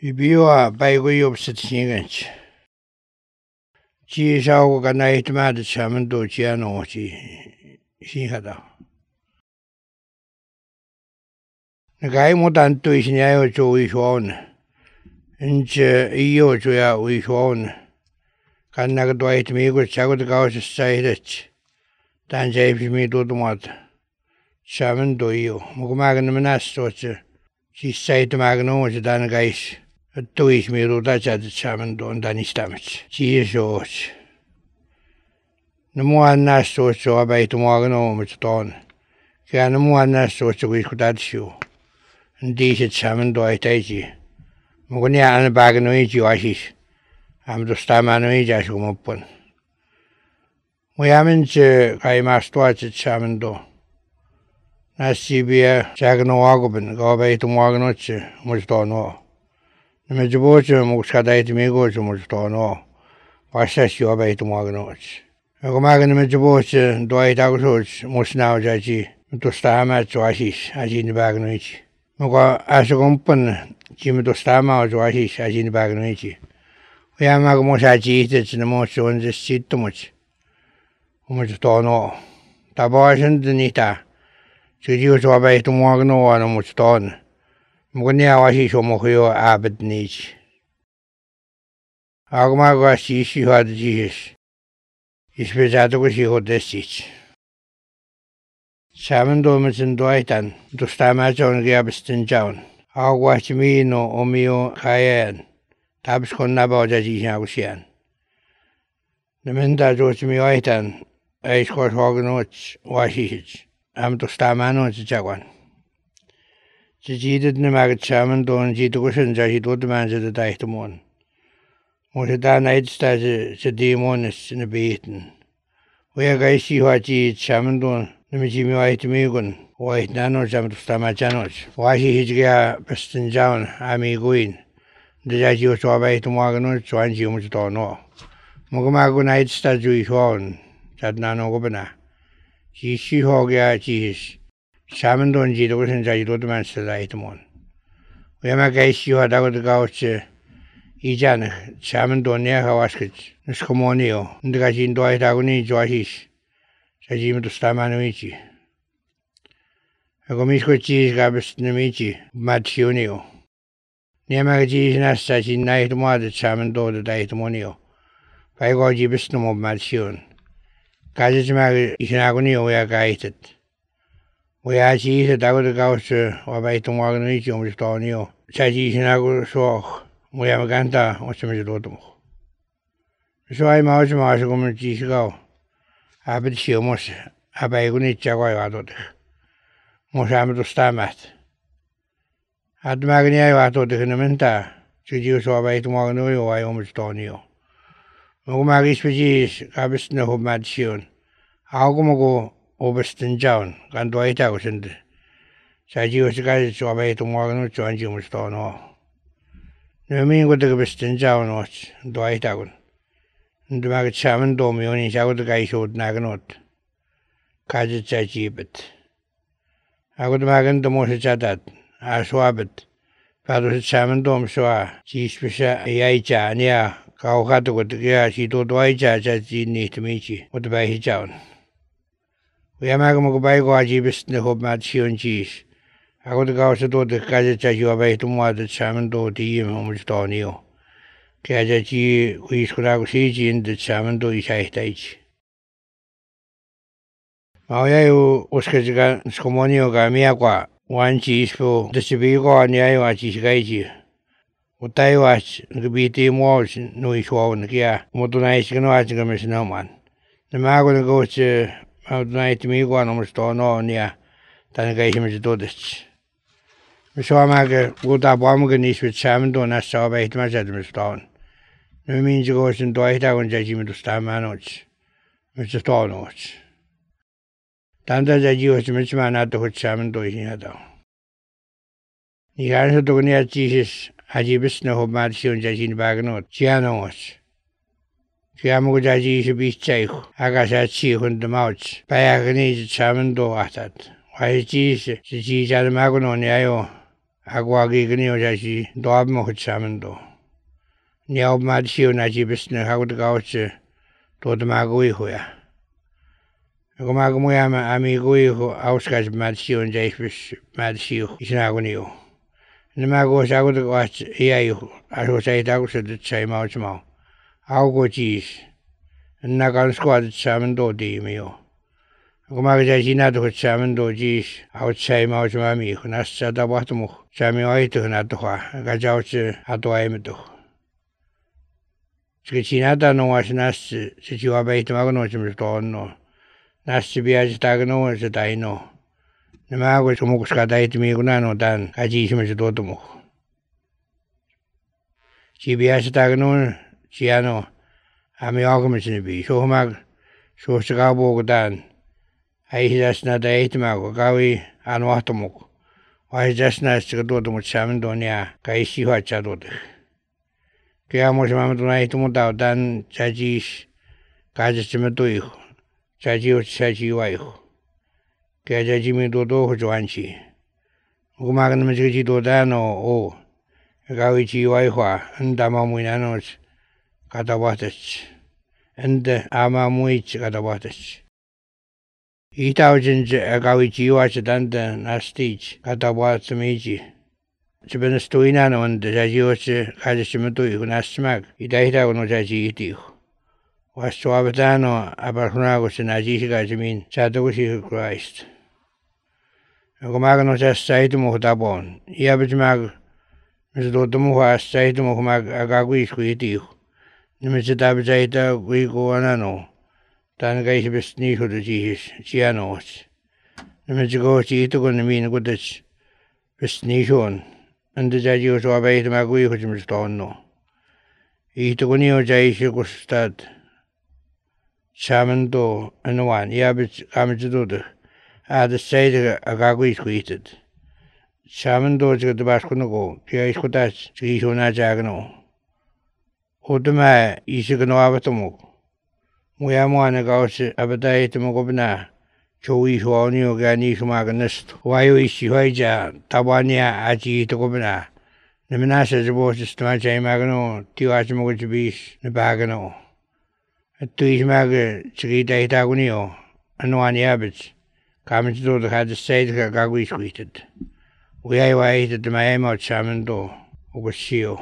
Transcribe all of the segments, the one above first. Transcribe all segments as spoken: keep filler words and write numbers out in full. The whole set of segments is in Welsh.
Ibiwa baiguyo bsitsinganch. Chi shaugo ka naitmad chamando chiano chi sinhada. Nagai mutanto isnyayo cho wishon. Inche iyo cho ya wishon. Kan nagadwait migo chagod gaus sairech. Dan jaibs mi dodumat. Chamando iyo. Mugumagan manas soche. Chi sait magno dan gais. Tuis mi ruta chad chamando danistamach. Chi shoch. Namuan nas soche abait magno muton. Kaya namuan nas soche wishkutad shu. Ndi se chamando aitaiji. Mugunya an bagno iji washish. Am do stamano iji ashumopon. Muyaminche kai mastoa ch chamando. Nasibia jagno agobin gabait magno ch mustono. Međuboče muškadajte mi gođu muštono. Paša si obajte magnoć. Ako magane međuboče dojte ako soč musnao jači. To stama čuašiš, aži ni bagnoići. Mogo aso kompan čime to stama čuašiš, aži ni bagnoići. Ja mago moša čiste č ne moče on se čitomoć. Muštono. Ta bošen dnita. Čuđivo ču obajte magno ano muštono. Mugunya washi shomohyo abed nichi. Agma washi shi had jish. Ispezato ko shi hodesich. Chamando mitsin doitan. Dostama jon giabstin jaun. Agwachi mi no omio kayan. Tabs kon nabaja jishagusian. Nemenda jochmi oitan. Aish kos hognoch washich. Am dostama no jaguan. Jidit ne mag chaman don jidugushin jahidud manjed daihtumon. Moshe da naidsta je demonis in a beaten. We are guys see what ye chaman don, Nimijimi white migun, white nano jam to stamachanoch. Why he hijga pestin jaun, ami guin. The jaji to abate magano, chuan jimus don't know. Mugumagu naidsta Jewish horn, that nano gobana. She she hogia cheese. Shaman don jido and jadod man selaitamon. We am a guys you had out the gouch Ijan, Shaman don near Hawaskich, Niscomonio, and the Gajin Dwight Agoni Joahish, Sajim to Stamanoichi. A gomisco cheese gabis nemici, Matsionio. Near Magaji nas such in night mother Shaman do the Daitamonio. Pagoji bisnum of Matsion. Kajaj mag is an agonio we are guided. We are cheese at our gauch or by tomorrow night on Stonio. Chaji in our shock. We have a ganta or some dotum. So I march Marshagum cheese go. Abid Shiomos, Abagunit Jaguadot. Mosam to Stamat. At Magnia Vato de Hinamenta, should you so by tomorrow I almost Stonio. No magis pagis, Abis no Madsion. Algomago. Obersten John, Gandway thousand. Saji was a guy to obey to Morgan, John Jim Stone. No mean what the Obersten John was, Dwight Agon. And the Market Shaman Domion is out the guy showed Naganot. Kajit Saji bit. I would magan the most chatat, I swab it. Father Shaman Dom Soa, she special Aicha, near Kauhata with the gear she told Dwight as she need to meet you, what by his own. We are making a bag of Ajibis in the hope match cheese. I got to go to the Kaja you away to more the salmon do tea and almost on you. Kajachi, we could have seen in the salmon do is high stage. Mauya was Kajagan Scomonio Gamiaqua, one cheese for the Sibigo and Yawachi Gaiji. What I watch the B T walls, no issue on the gear, modernizing watching no man. The Magon goes to out night me one almost on on ya, than gave him to do this. So I make good up Wamaganish with Sam don as saw by my judgment stone. No means you go and do it out and judge him to stand manoch, Mister Stornoch. Tanda judge was a rich man at the hood Sam and doing it down. He answered to near Jesus, Ajibis no Matthew and judging baganot, Chianos. Kiamujaji should be safe. Agasachi on the mouth. Payagani chaman do at that. Why Jesus, the cheese at the Magonon Yayo. Agwagi ganyo jashi doab mo kutsamendo. Niyaw mad siyo na jibisne hagod gawche to de magui hoya. Ako magamuya ma amigui ho auskaj mad siyo jaifish mad siyo isnagoniyo. Namago sagod gawch iyayo aso say tagos de chay mau chmao. Augo jis. Nagan squad samendo di miyo. Kumaga jina to chaman do jis outside mau chami nas da wahtumu chami oi to na to ha ga jauche atoi me to china da no was nas si jiwa bai to mago no chim to no nas si bia ta ga no se dai no ne ma go chumu ska dai ti mi guna no dan ga ji shim se do to mo si bia ta ga no si ano ami ogo me sin bi so mag so ska bo go dan Ai jasna da eitmago gawi anwahtomuk. Ai jasna stigadodo mutsamandonia kaisi huachadod. Kaya mo samamdona itumudaw dan chajis kajasimatuiho. Chaji uchajiwaiho. Kaya jajimi dodo hujuanchi. Ugumagan majiji dodano o gawi jiwaihwa ndama muinanos katawatas. Ende ama muich katawatas. Itaujin gawi jiwa sedanda nastij kata buat semiji. Sebenarnya stuina no anda jajiwa se kaja semetu ihu nasmak. Ita ita kono jaji iti ihu. Wastu abatano abarhunago se naji se kaja min satu kusi Christ. Ako maga no jas saitu mo tabon. Ia bijmag misdo tumu was saitu mo mag agagui isku iti ihu. Nimisita bijaita kui ko anano. Dan ga ich bist nie oder ji jianos. Nimm je go ji to gon mi no das bist nie schon. Und da ji so arbeit ma gui ho jim ston no. I to gon yo jai shi go stad. Chamando anwan ya bit am je do de. A de seide a ga gui squeeted. Chamando je de bas kono go. Pia is kodas ji ho na jagno. Odma i se gno avatomo. Muya moana gauche abadai te mogobna chui huani o gani sumaga nest wayo isi hoija tabania aji to gobna ne menasa jebo sistema jai magano tiwa mo jibis ne bagano tu is mag chigi dai ta gunio anwani abits kamit do de had said ga gagui squeeted we ai wai de mai mo chamendo ugosio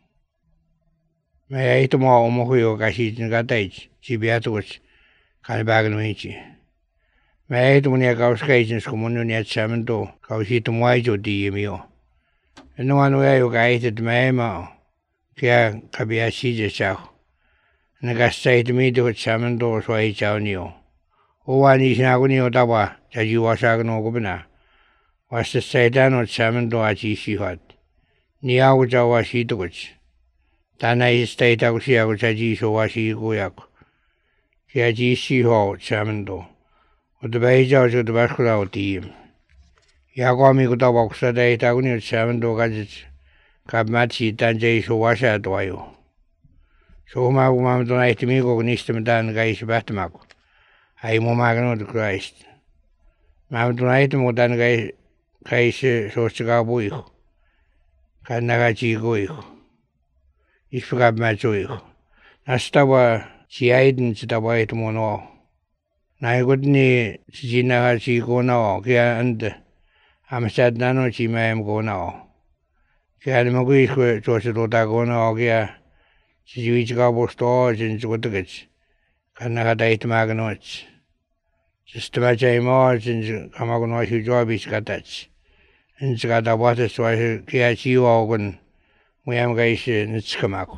mai ai to mo mo huyo gashi ga dai si beatus kan bagan winchi. Mai to munia gaus kaisins komunia chamendo kausi to mai jo di mio. No anu ayo gaited mai ma kia kabia si je chao. Na gastai to mi do chamendo so ai chao nio. O wani sinaguni o dawa jaji wasagno gobna. Was the saidano chamendo aji si hat. Ni au jawa si to goch. Tana is state au si au jaji so wasi goyak. Kia ji si ho chamendo. O de beija o de baskura o team. Ya go mi ko tawa kusa dai ta guni chamendo gajit. Kab matchi tan jai so washa doyo. So ma go ma do nai timi go nistem dan gai se batmako. Ai mo magano de Christ. Ma do nai mo dan gai kai se so chiga bui. Kan na ga ji go i. Isfugab ma jo i. Nastawa si aiden si tawai to mono. Na godni si jina ha si go na kia and am sad nano si mai go na. Kia mo gui ko to se do ta go na kia si ji ga bo sto jin go to gets. Kan na dai to magano. Sistema jai mo jin kamago no hi job is katach. In ga da wata so kia si o gon mo am ga is nitskamako.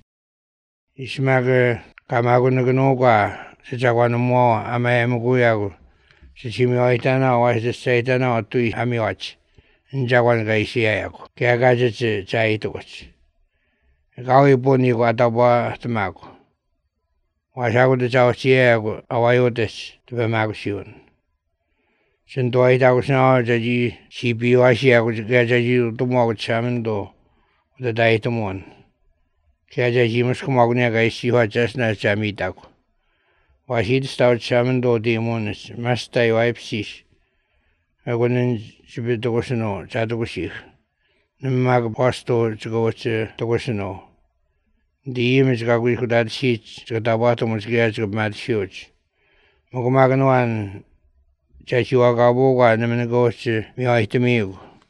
Ismag kamago nagnoga sa jagwan mo amay muguyago sa chimioitana o sa saitana o tui hamiwach in jagwan ga isiyayako kaya gadget sa chaitokos gawi po ni ko ataba tamako wasago da chao siyago awayotes tabi mago siyon sinto ay tako sinaw jaji sipi wasiyago kaya jaji tumago chamendo da dai tumon kaya jaji mas kumagnya ga isiwa jasna chamitako Wahid stau chamendo demones mastai waipsis. Agonin sibitogosno chadogosih. mag pasto to go to to go snow. The image ga we could add sheets to the bottom was gears of mad huge. Mogomagan one Chachiwaga boga na go to me I to me.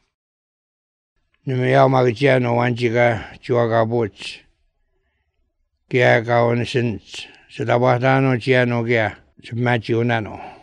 Numia Magagiano one jiga Chuaga butch. Gia ga on the sense. So the Batano Giano Gia to Matthew Nano.